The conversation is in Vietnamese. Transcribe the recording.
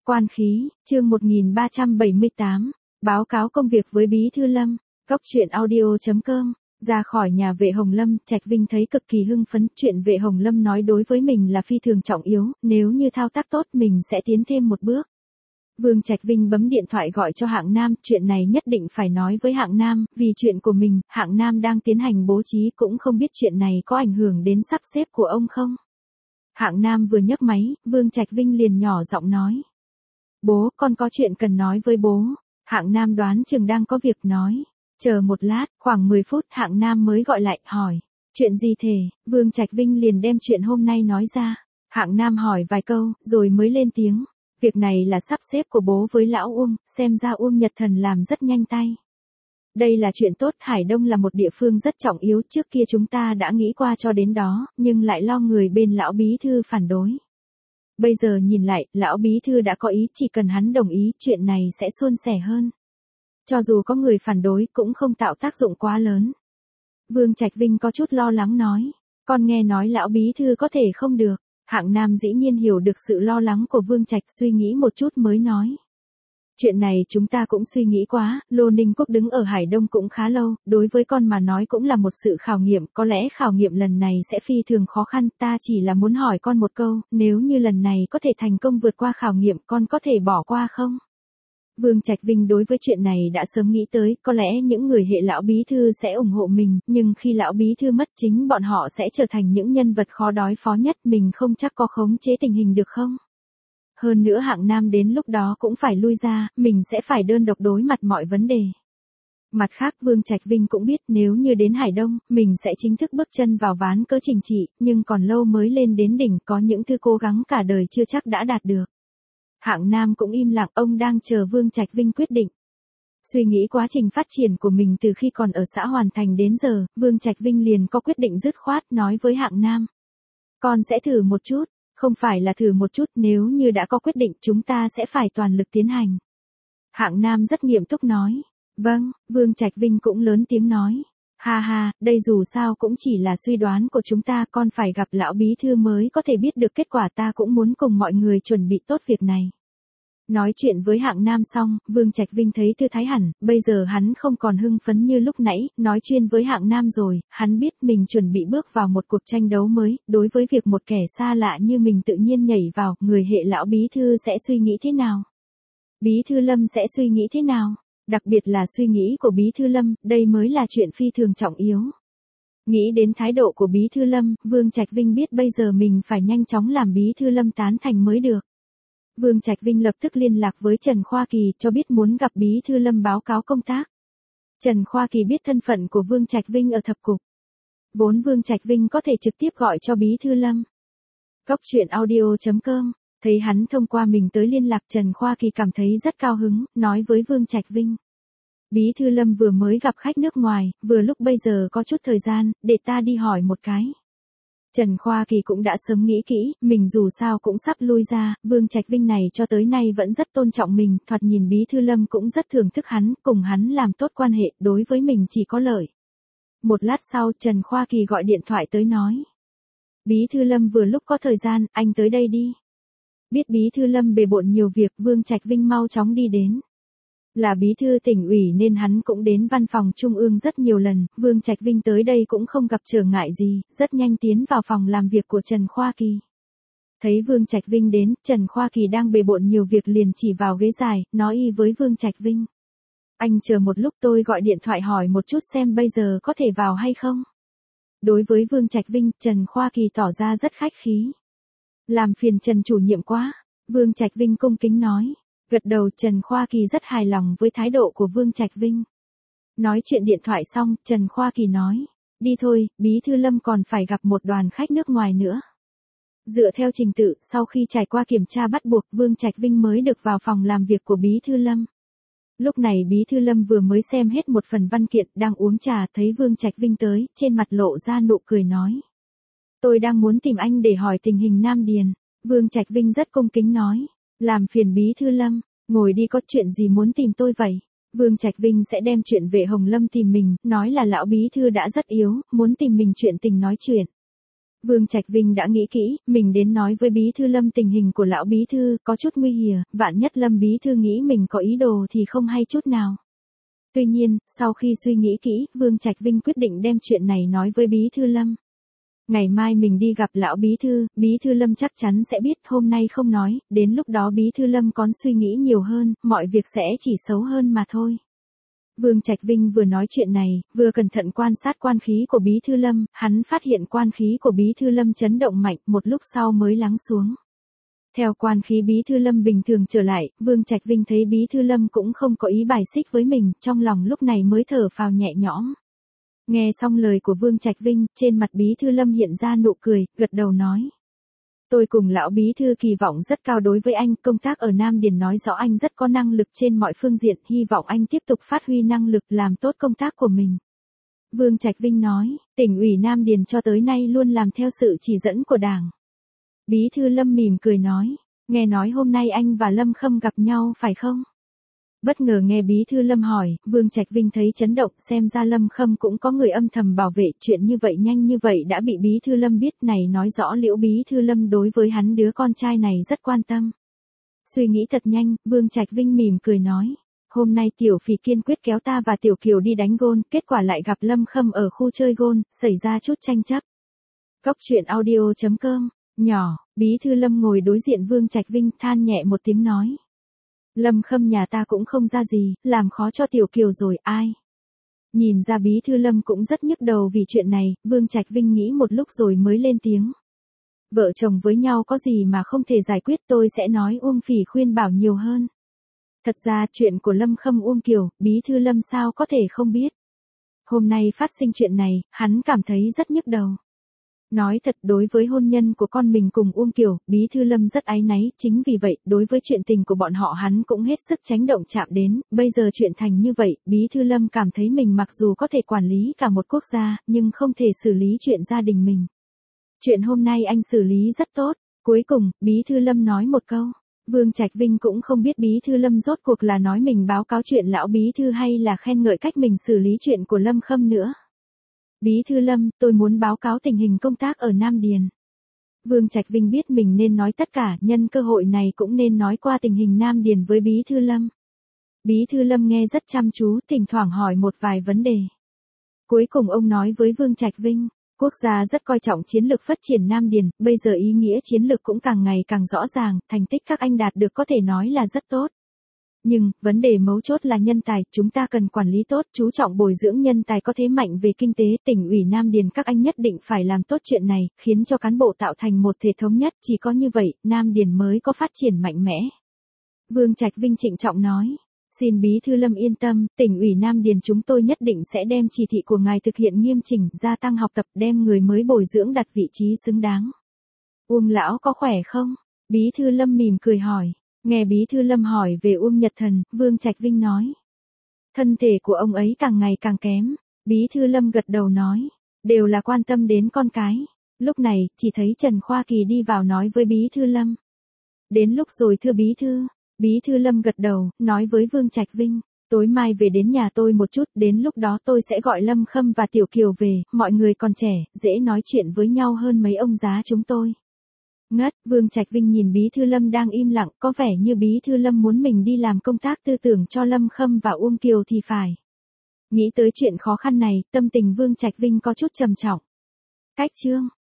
Quan khí, chương 1378, báo cáo công việc với Bí Thư Lâm, Cốc truyện audio.com. Ra khỏi nhà Vệ Hồng Lâm, Trạch Vinh thấy cực kỳ hưng phấn, chuyện Vệ Hồng Lâm nói đối với mình là phi thường trọng yếu, nếu như thao tác tốt mình sẽ tiến thêm một bước. Vương Trạch Vinh bấm điện thoại gọi cho Hạng Nam, chuyện này nhất định phải nói với Hạng Nam, vì chuyện của mình, Hạng Nam đang tiến hành bố trí cũng không biết chuyện này có ảnh hưởng đến sắp xếp của ông không. Hạng Nam vừa nhấc máy, Vương Trạch Vinh liền nhỏ giọng nói. Bố, con có chuyện cần nói với bố. Hạng Nam đoán chừng đang có việc nói. Chờ một lát, khoảng 10 phút Hạng Nam mới gọi lại, hỏi. Chuyện gì thế? Vương Trạch Vinh liền đem chuyện hôm nay nói ra. Hạng Nam hỏi vài câu, rồi mới lên tiếng. Việc này là sắp xếp của bố với lão Uông, xem ra Uông Nhật Thần làm rất nhanh tay. Đây là chuyện tốt, Hải Đông là một địa phương rất trọng yếu, trước kia chúng ta đã nghĩ qua cho đến đó, nhưng lại lo người bên lão bí thư phản đối. Bây giờ nhìn lại, lão bí thư đã có ý, chỉ cần hắn đồng ý, chuyện này sẽ suôn sẻ hơn. Cho dù có người phản đối cũng không tạo tác dụng quá lớn. Vương Trạch Vinh có chút lo lắng nói, con nghe nói lão bí thư có thể không được. Hạng Nam dĩ nhiên hiểu được sự lo lắng của Vương Trạch, suy nghĩ một chút mới nói. Chuyện này chúng ta cũng suy nghĩ quá, Lô Ninh Quốc đứng ở Hải Đông cũng khá lâu, đối với con mà nói cũng là một sự khảo nghiệm, có lẽ khảo nghiệm lần này sẽ phi thường khó khăn, ta chỉ là muốn hỏi con một câu, nếu như lần này có thể thành công vượt qua khảo nghiệm, con có thể bỏ qua không? Vương Trạch Vinh đối với chuyện này đã sớm nghĩ tới, có lẽ những người hệ lão bí thư sẽ ủng hộ mình, nhưng khi lão bí thư mất chính bọn họ sẽ trở thành những nhân vật khó đối phó nhất, mình không chắc có khống chế tình hình được không? Hơn nữa Hạng Nam đến lúc đó cũng phải lui ra, mình sẽ phải đơn độc đối mặt mọi vấn đề. Mặt khác Vương Trạch Vinh cũng biết nếu như đến Hải Đông, mình sẽ chính thức bước chân vào ván cờ chính trị, nhưng còn lâu mới lên đến đỉnh, có những thứ cố gắng cả đời chưa chắc đã đạt được. Hạng Nam cũng im lặng, ông đang chờ Vương Trạch Vinh quyết định. Suy nghĩ quá trình phát triển của mình từ khi còn ở xã Hoàn Thành đến giờ, Vương Trạch Vinh liền có quyết định dứt khoát nói với Hạng Nam. Con sẽ thử một chút, không phải là thử một chút, nếu như đã có quyết định chúng ta sẽ phải toàn lực tiến hành. Hạng Nam rất nghiêm túc nói. Vâng, Vương Trạch Vinh cũng lớn tiếng nói. Ha ha, đây dù sao cũng chỉ là suy đoán của chúng ta, con phải gặp lão bí thư mới có thể biết được kết quả, ta cũng muốn cùng mọi người chuẩn bị tốt việc này. Nói chuyện với Hạng Nam xong, Vương Trạch Vinh thấy thư thái hẳn, bây giờ hắn không còn hưng phấn như lúc nãy, nói chuyện với Hạng Nam rồi, hắn biết mình chuẩn bị bước vào một cuộc tranh đấu mới, đối với việc một kẻ xa lạ như mình tự nhiên nhảy vào, người hệ lão bí thư sẽ suy nghĩ thế nào? Bí thư Lâm sẽ suy nghĩ thế nào? Đặc biệt là suy nghĩ của Bí Thư Lâm, đây mới là chuyện phi thường trọng yếu. Nghĩ đến thái độ của Bí Thư Lâm, Vương Trạch Vinh biết bây giờ mình phải nhanh chóng làm Bí Thư Lâm tán thành mới được. Vương Trạch Vinh lập tức liên lạc với Trần Khoa Kỳ cho biết muốn gặp Bí Thư Lâm báo cáo công tác. Trần Khoa Kỳ biết thân phận của Vương Trạch Vinh ở thập cục. Vốn Vương Trạch Vinh có thể trực tiếp gọi cho Bí Thư Lâm. Cốc truyện audio.com. Thấy hắn thông qua mình tới liên lạc, Trần Khoa Kỳ cảm thấy rất cao hứng, nói với Vương Trạch Vinh. Bí Thư Lâm vừa mới gặp khách nước ngoài, vừa lúc bây giờ có chút thời gian, để ta đi hỏi một cái. Trần Khoa Kỳ cũng đã sớm nghĩ kỹ, mình dù sao cũng sắp lui ra, Vương Trạch Vinh này cho tới nay vẫn rất tôn trọng mình, thoạt nhìn Bí Thư Lâm cũng rất thưởng thức hắn, cùng hắn làm tốt quan hệ, đối với mình chỉ có lợi. Một lát sau, Trần Khoa Kỳ gọi điện thoại tới nói. Bí Thư Lâm vừa lúc có thời gian, anh tới đây đi. Biết Bí Thư Lâm bề bộn nhiều việc, Vương Trạch Vinh mau chóng đi đến. Là bí thư tỉnh ủy nên hắn cũng đến văn phòng trung ương rất nhiều lần, Vương Trạch Vinh tới đây cũng không gặp trở ngại gì, rất nhanh tiến vào phòng làm việc của Trần Khoa Kỳ. Thấy Vương Trạch Vinh đến, Trần Khoa Kỳ đang bề bộn nhiều việc liền chỉ vào ghế dài, nói y với Vương Trạch Vinh. Anh chờ một lúc, tôi gọi điện thoại hỏi một chút xem bây giờ có thể vào hay không. Đối với Vương Trạch Vinh, Trần Khoa Kỳ tỏ ra rất khách khí. Làm phiền Trần chủ nhiệm quá, Vương Trạch Vinh cung kính nói. Gật đầu, Trần Khoa Kỳ rất hài lòng với thái độ của Vương Trạch Vinh. Nói chuyện điện thoại xong, Trần Khoa Kỳ nói. Đi thôi, Bí Thư Lâm còn phải gặp một đoàn khách nước ngoài nữa. Dựa theo trình tự, sau khi trải qua kiểm tra bắt buộc, Vương Trạch Vinh mới được vào phòng làm việc của Bí Thư Lâm. Lúc này Bí Thư Lâm vừa mới xem hết một phần văn kiện, đang uống trà, thấy Vương Trạch Vinh tới, trên mặt lộ ra nụ cười nói. Tôi đang muốn tìm anh để hỏi tình hình Nam Điền. Vương Trạch Vinh rất cung kính nói. Làm phiền Bí Thư Lâm, ngồi đi, có chuyện gì muốn tìm tôi vậy? Vương Trạch Vinh sẽ đem chuyện Vệ Hồng Lâm tìm mình, nói là lão bí thư đã rất yếu, muốn tìm mình chuyện tình nói chuyện. Vương Trạch Vinh đã nghĩ kỹ, mình đến nói với Bí thư Lâm tình hình của lão Bí thư, có chút nguy hiểm, vạn nhất Lâm Bí thư nghĩ mình có ý đồ thì không hay chút nào. Tuy nhiên, sau khi suy nghĩ kỹ, Vương Trạch Vinh quyết định đem chuyện này nói với Bí thư Lâm. Ngày mai mình đi gặp lão Bí thư Lâm chắc chắn sẽ biết, hôm nay không nói, đến lúc đó Bí thư Lâm có suy nghĩ nhiều hơn, mọi việc sẽ chỉ xấu hơn mà thôi. Vương Trạch Vinh vừa nói chuyện này, vừa cẩn thận quan sát quan khí của Bí thư Lâm, hắn phát hiện quan khí của Bí thư Lâm chấn động mạnh, một lúc sau mới lắng xuống. Theo quan khí Bí thư Lâm bình thường trở lại, Vương Trạch Vinh thấy Bí thư Lâm cũng không có ý bài xích với mình, trong lòng lúc này mới thở phào nhẹ nhõm. Nghe xong lời của Vương Trạch Vinh, trên mặt Bí thư Lâm hiện ra nụ cười, gật đầu nói. Tôi cùng lão Bí thư kỳ vọng rất cao đối với anh, công tác ở Nam Điền nói rõ anh rất có năng lực trên mọi phương diện, hy vọng anh tiếp tục phát huy năng lực làm tốt công tác của mình. Vương Trạch Vinh nói, tỉnh ủy Nam Điền cho tới nay luôn làm theo sự chỉ dẫn của Đảng. Bí thư Lâm mỉm cười nói, nghe nói hôm nay anh và Lâm Khâm gặp nhau phải không? Bất ngờ nghe Bí thư Lâm hỏi, Vương Trạch Vinh thấy chấn động, xem ra Lâm Khâm cũng có người âm thầm bảo vệ, chuyện như vậy nhanh như vậy đã bị Bí thư Lâm biết, này nói rõ Liễu Bí thư Lâm đối với hắn đứa con trai này rất quan tâm. Suy nghĩ thật nhanh, Vương Trạch Vinh mỉm cười nói, hôm nay Tiểu Phì kiên quyết kéo ta và Tiểu Kiều đi đánh gôn, kết quả lại gặp Lâm Khâm ở khu chơi gôn, xảy ra chút tranh chấp. Cốc truyện audio.com, nhỏ, Bí thư Lâm ngồi đối diện Vương Trạch Vinh than nhẹ một tiếng nói. Lâm Khâm nhà ta cũng không ra gì, làm khó cho Tiểu Kiều rồi, ai. Nhìn ra Bí thư Lâm cũng rất nhức đầu vì chuyện này, Vương Trạch Vinh nghĩ một lúc rồi mới lên tiếng. Vợ chồng với nhau có gì mà không thể giải quyết, tôi sẽ nói Uông Phỉ khuyên bảo nhiều hơn. Thật ra chuyện của Lâm Khâm Uông Kiều, Bí thư Lâm sao có thể không biết. Hôm nay phát sinh chuyện này, hắn cảm thấy rất nhức đầu. Nói thật, đối với hôn nhân của con mình cùng Uông Kiều, Bí thư Lâm rất áy náy, chính vì vậy, đối với chuyện tình của bọn họ hắn cũng hết sức tránh động chạm đến, bây giờ chuyện thành như vậy, Bí thư Lâm cảm thấy mình mặc dù có thể quản lý cả một quốc gia, nhưng không thể xử lý chuyện gia đình mình. Chuyện hôm nay anh xử lý rất tốt, cuối cùng, Bí thư Lâm nói một câu. Vương Trạch Vinh cũng không biết Bí thư Lâm rốt cuộc là nói mình báo cáo chuyện lão Bí thư hay là khen ngợi cách mình xử lý chuyện của Lâm Khâm nữa. Bí thư Lâm, tôi muốn báo cáo tình hình công tác ở Nam Điền. Vương Trạch Vinh biết mình nên nói tất cả, nhân cơ hội này cũng nên nói qua tình hình Nam Điền với Bí thư Lâm. Bí thư Lâm nghe rất chăm chú, thỉnh thoảng hỏi một vài vấn đề. Cuối cùng ông nói với Vương Trạch Vinh, quốc gia rất coi trọng chiến lược phát triển Nam Điền, bây giờ ý nghĩa chiến lược cũng càng ngày càng rõ ràng, thành tích các anh đạt được có thể nói là rất tốt. Nhưng, vấn đề mấu chốt là nhân tài, chúng ta cần quản lý tốt, chú trọng bồi dưỡng nhân tài có thế mạnh về kinh tế, tỉnh ủy Nam Điền các anh nhất định phải làm tốt chuyện này, khiến cho cán bộ tạo thành một thể thống nhất, chỉ có như vậy, Nam Điền mới có phát triển mạnh mẽ. Vương Trạch Vinh trịnh trọng nói, xin Bí thư Lâm yên tâm, tỉnh ủy Nam Điền chúng tôi nhất định sẽ đem chỉ thị của ngài thực hiện nghiêm chỉnh, gia tăng học tập, đem người mới bồi dưỡng đặt vị trí xứng đáng. Uông lão có khỏe không? Bí thư Lâm mỉm cười hỏi. Nghe Bí thư Lâm hỏi về Uông Nhật Thần, Vương Trạch Vinh nói. Thân thể của ông ấy càng ngày càng kém. Bí thư Lâm gật đầu nói. Đều là quan tâm đến con cái. Lúc này, chỉ thấy Trần Khoa Kỳ đi vào nói với Bí thư Lâm. Đến lúc rồi thưa Bí thư. Bí thư Lâm gật đầu, nói với Vương Trạch Vinh. Tối mai về đến nhà tôi một chút, đến lúc đó tôi sẽ gọi Lâm Khâm và Tiểu Kiều về, mọi người còn trẻ, dễ nói chuyện với nhau hơn mấy ông già chúng tôi. Ngất, Vương Trạch Vinh nhìn Bí thư Lâm đang im lặng, có vẻ như Bí thư Lâm muốn mình đi làm công tác tư tưởng cho Lâm Khâm và Uông Kiều thì phải. Nghĩ tới chuyện khó khăn này, tâm tình Vương Trạch Vinh có chút trầm trọng. Cách chương